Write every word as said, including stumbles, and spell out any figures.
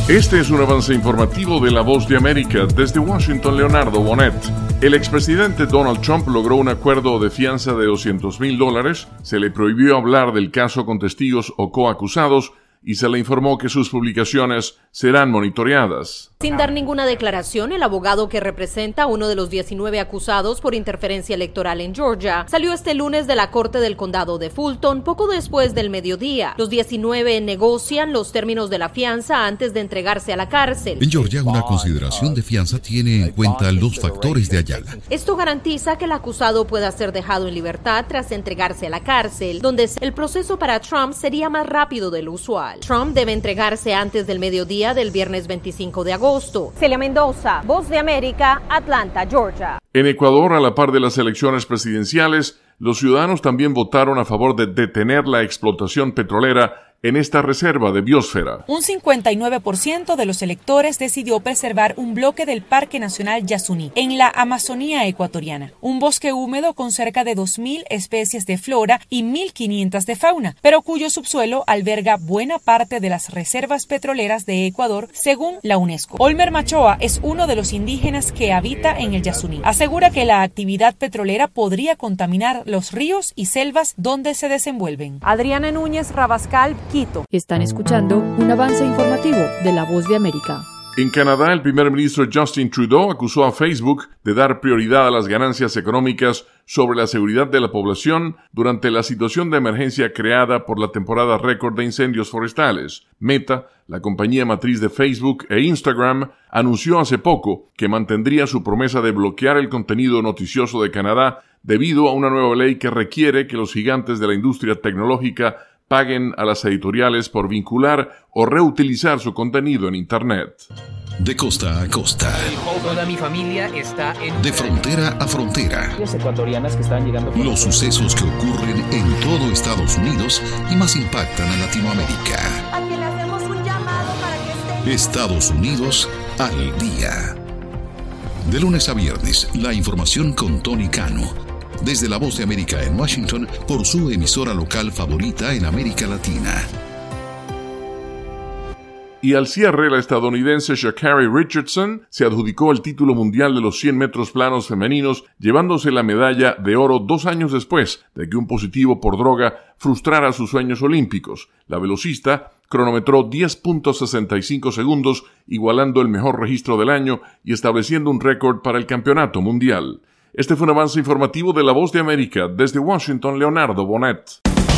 Este es un avance informativo de La Voz de América. Desde Washington, Leonardo Bonet. El expresidente Donald Trump logró un acuerdo de fianza de doscientos mil dólares, se le prohibió hablar del caso con testigos o coacusados y se le informó que sus publicaciones serán monitoreadas. Sin dar ninguna declaración, el abogado que representa a uno de los diecinueve acusados por interferencia electoral en Georgia salió este lunes de la corte del condado de Fulton poco después del mediodía. Los diecinueve negocian los términos de la fianza antes de entregarse a la cárcel. En Georgia, una consideración de fianza tiene en cuenta los factores de Ayala. Esto garantiza que el acusado pueda ser dejado en libertad tras entregarse a la cárcel, donde el proceso para Trump sería más rápido de lo usual. Trump debe entregarse antes del mediodía del viernes veinticinco de agosto. Celia Mendoza, Voz de América, Atlanta, Georgia. En Ecuador, a la par de las elecciones presidenciales, los ciudadanos también votaron a favor de detener la explotación petrolera en esta reserva de biosfera. Un cincuenta y nueve por ciento de los electores decidió preservar un bloque del Parque Nacional Yasuní, en la Amazonía ecuatoriana, un bosque húmedo con cerca de dos mil especies de flora y mil quinientas de fauna, pero cuyo subsuelo alberga buena parte de las reservas petroleras de Ecuador, según la UNESCO. Olmer Machoa es uno de los indígenas que habita en el Yasuní. Asegura que la actividad petrolera podría contaminar los ríos y selvas donde se desenvuelven. Adriana Núñez Rabascal, Quito. Están escuchando un avance informativo de La Voz de América. En Canadá, el primer ministro Justin Trudeau acusó a Facebook de dar prioridad a las ganancias económicas sobre la seguridad de la población durante la situación de emergencia creada por la temporada récord de incendios forestales. Meta, la compañía matriz de Facebook e Instagram, anunció hace poco que mantendría su promesa de bloquear el contenido noticioso de Canadá debido a una nueva ley que requiere que los gigantes de la industria tecnológica paguen a las editoriales por vincular o reutilizar su contenido en Internet. De costa a costa. Toda mi familia está en... De frontera a frontera. Las ecuatorianas que están llegando... Los sucesos que ocurren en todo Estados Unidos y más impactan a Latinoamérica. A quien le hacemos un llamado para que esté... Estados Unidos al día. De lunes a viernes, la información con Tony Cano. Desde La Voz de América en Washington, por su emisora local favorita en América Latina. Y al cierre, la estadounidense Sha'Carri Richardson se adjudicó el título mundial de los cien metros planos femeninos, llevándose la medalla de oro dos años después de que un positivo por droga frustrara sus sueños olímpicos. La velocista cronometró diez punto sesenta y cinco segundos, igualando el mejor registro del año y estableciendo un récord para el campeonato mundial. Este fue un avance informativo de La Voz de América. Desde Washington, Leonardo Bonet.